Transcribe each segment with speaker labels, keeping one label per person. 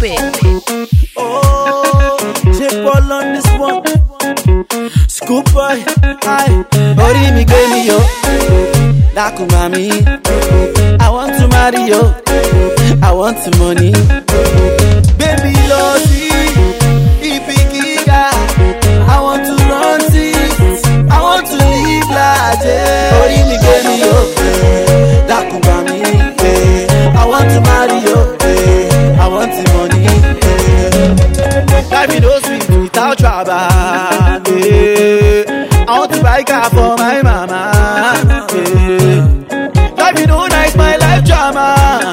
Speaker 1: it.
Speaker 2: Oh, J-Paul on this one. Scoop boy, hi. Ori mi gbe mi yo. Daku mami. I want to marry yo. I want some money. Baby Lodi, Ipikiga. I want to run this. I want to live large. Ori mi gbe mi yo. Daku mami. I want to marry yo. I want some money. Life is no sweet without trouble. I want to buy a car for my mama. Life is no nice, my life drama.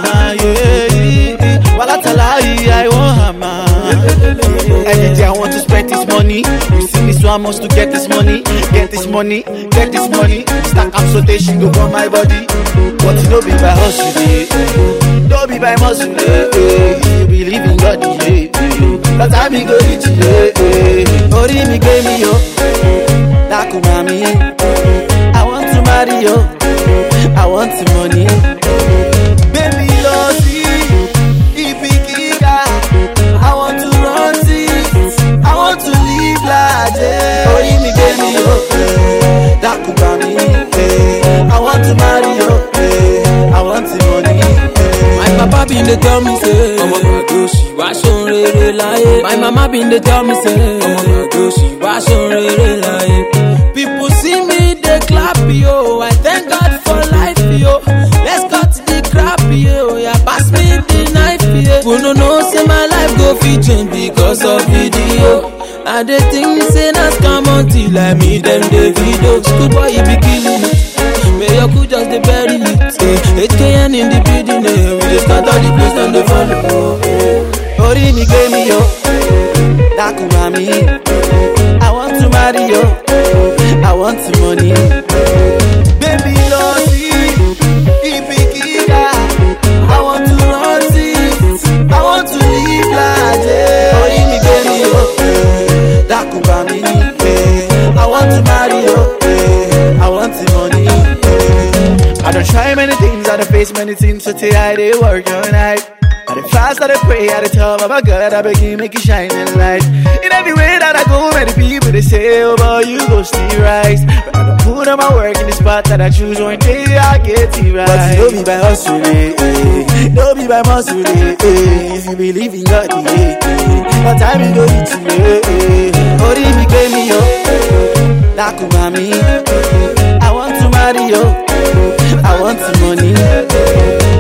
Speaker 2: While I tell her I want hammer. Every day I want to spend this money. You see me, so I must to get this money. Get this money, get this money. Stack up so they she go on my body. But it don't be by hustle, don't be by muscle. You believe in God, but I be good with you. Ori mi gbe mi yo. Daku mami. I want to marry yo. I want some money. Baby Lodi, Ipikiga. I want to run this. I want to live large. Ori mi gbe mi yo. Daku mami. I want to marry yo. I want some money.
Speaker 3: My papa been dey tell me say, "Omo ma do she wa so rere láyé." My mama been dey tell me say, "Omo ma do she wa so rere láyé." People see me they clap yo. I thank God for life yo. Let's cut the crap yo. Yeah, pass me the knife yo. Who no know say my life go fit change because of video. I dey think say na scam until I meet them the video. School boy you be killing me. May your cool just the bury me. 8KN in the building, we just start all the place and the follow.
Speaker 2: Ori mi gbe mi yo. Daku mami. I want to marry yo. I want some money. Baby Lodi, Ipikiga. I want to run this. I want to live large. Ori mi gbe mi yo. Daku mami. I want to marry yo. I want some money. I don't try many things, I don't face many things, so today I dey work all night. I dey fast, I dey pray, I dey tell my God, I beg you make it shine in light. In every way that I go, many people they say, oh boy, you go still rise. But I don't put on my work in the spot that I choose, one day I get it right. But don't be by hustle, don't be by muscle, if you believe in God, what time you go eat, Ori mi gbe mi yo, Daku mami. I want to marry yo. I want some money.